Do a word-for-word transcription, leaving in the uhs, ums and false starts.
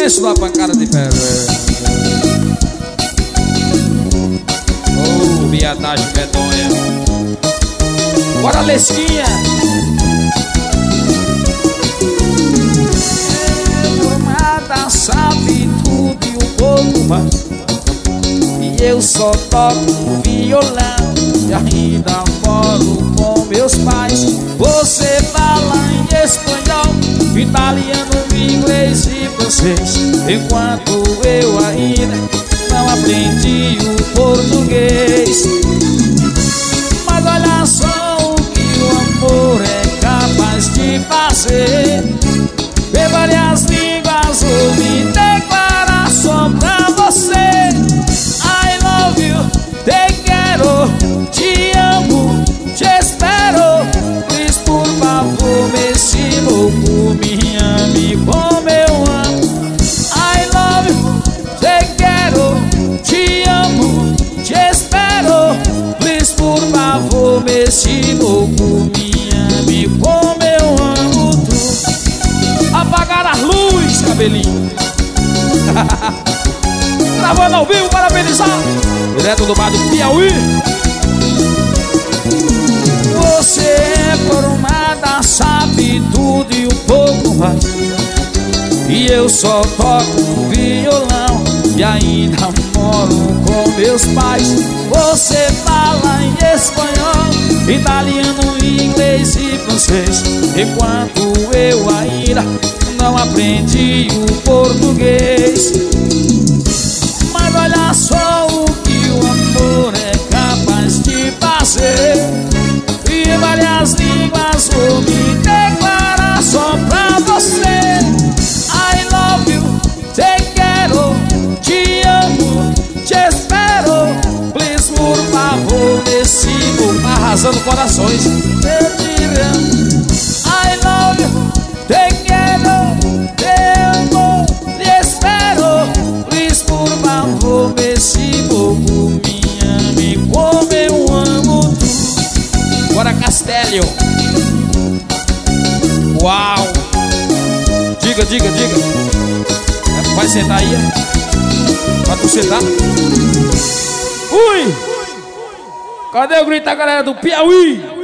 bicho da pancada de pedra. Oh, viadagem medonha. Bora, Lesquinha. Formada sabe tudo e um pouco mais. E eu só toco violão e ainda moro com meus pais. Você fala em espanhol, italiano, inglês e francês, enquanto eu ainda não aprendi o português. Mas olha só o que o amor é capaz de fazer. Ver várias línguas ou me declarar só pra você. I love you, te quero, te amo, te espero. Please, por favor, me estimo, me ame como eu amo. I love you, te quero, te amo, te espero. Please, por favor, me estimo, me ame como eu amo tu. Apagar as luzes, cabelinho. Gravando ao vivo, parabenizar. Direto do bar do Piauí. Você é formada, sabe tudo e um pouco mais. E eu só toco violão e ainda moro com meus pais. Você fala em espanhol, italiano, inglês e francês, enquanto eu ainda não aprendi o português. Mas olha só o que o amor é capaz de fazer. E várias línguas vou me declarar só pra você. I love you, te quero, te amo, te espero. Please, por favor, me sigo, arrasando corações. Eu te amo. I love you, te quero, te amo, te espero. Please, por favor, me sigo, me ame como eu amo tu. Bora, Castélio. Uau. Diga, diga, diga. Vai sentar aí. Vai tu sentar. Ui. Cadê o grito da galera do Piauí?